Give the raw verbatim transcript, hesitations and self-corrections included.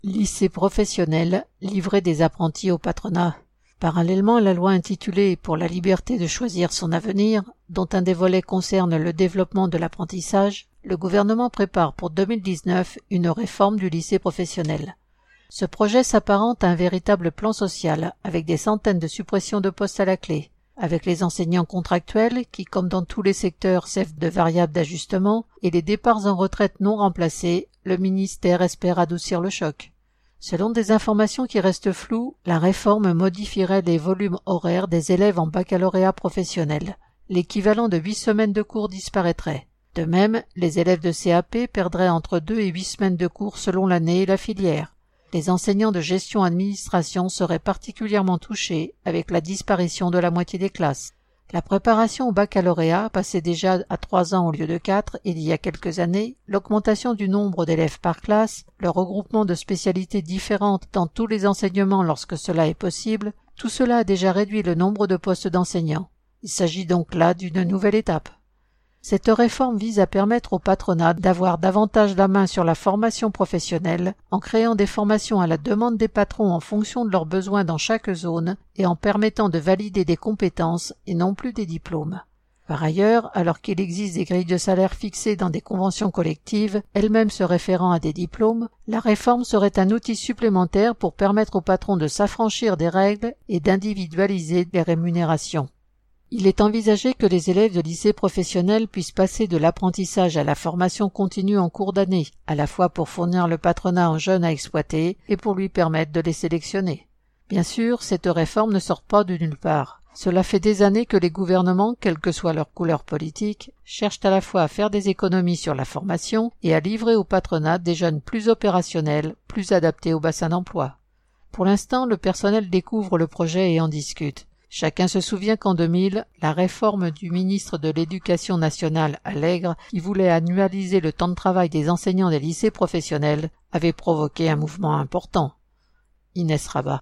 Lycée professionnel, livrer des apprentis au patronat. Parallèlement à la loi intitulée « Pour la liberté de choisir son avenir », dont un des volets concerne le développement de l'apprentissage, le gouvernement prépare pour deux mille dix-neuf une réforme du lycée professionnel. Ce projet s'apparente à un véritable plan social, avec des centaines de suppressions de postes à la clé, avec les enseignants contractuels qui, comme dans tous les secteurs, servent de variable d'ajustement, et les départs en retraite non remplacés, le ministère espère adoucir le choc. Selon des informations qui restent floues, la réforme modifierait les volumes horaires des élèves en baccalauréat professionnel. L'équivalent de huit semaines de cours disparaîtrait. De même, les élèves de C A P perdraient entre deux et huit semaines de cours selon l'année et la filière. Les enseignants de gestion-administration seraient particulièrement touchés avec la disparition de la moitié des classes. La préparation au baccalauréat passait déjà à trois ans au lieu de quatre il y a quelques années, l'augmentation du nombre d'élèves par classe, le regroupement de spécialités différentes dans tous les enseignements lorsque cela est possible, tout cela a déjà réduit le nombre de postes d'enseignants. Il s'agit donc là d'une nouvelle étape. Cette réforme vise à permettre au patronat d'avoir davantage la main sur la formation professionnelle en créant des formations à la demande des patrons en fonction de leurs besoins dans chaque zone et en permettant de valider des compétences et non plus des diplômes. Par ailleurs, alors qu'il existe des grilles de salaire fixées dans des conventions collectives, elles-mêmes se référant à des diplômes, la réforme serait un outil supplémentaire pour permettre aux patrons de s'affranchir des règles et d'individualiser les rémunérations. Il est envisagé que les élèves de lycée professionnel puissent passer de l'apprentissage à la formation continue en cours d'année, à la fois pour fournir le patronat en jeunes à exploiter et pour lui permettre de les sélectionner. Bien sûr, cette réforme ne sort pas de nulle part. Cela fait des années que les gouvernements, quelle que soit leur couleur politique, cherchent à la fois à faire des économies sur la formation et à livrer au patronat des jeunes plus opérationnels, plus adaptés au bassin d'emploi. Pour l'instant, le personnel découvre le projet et en discute. Chacun se souvient qu'en deux mille, la réforme du ministre de l'Éducation nationale, Allègre, qui voulait annualiser le temps de travail des enseignants des lycées professionnels, avait provoqué un mouvement important. Inès Rabat.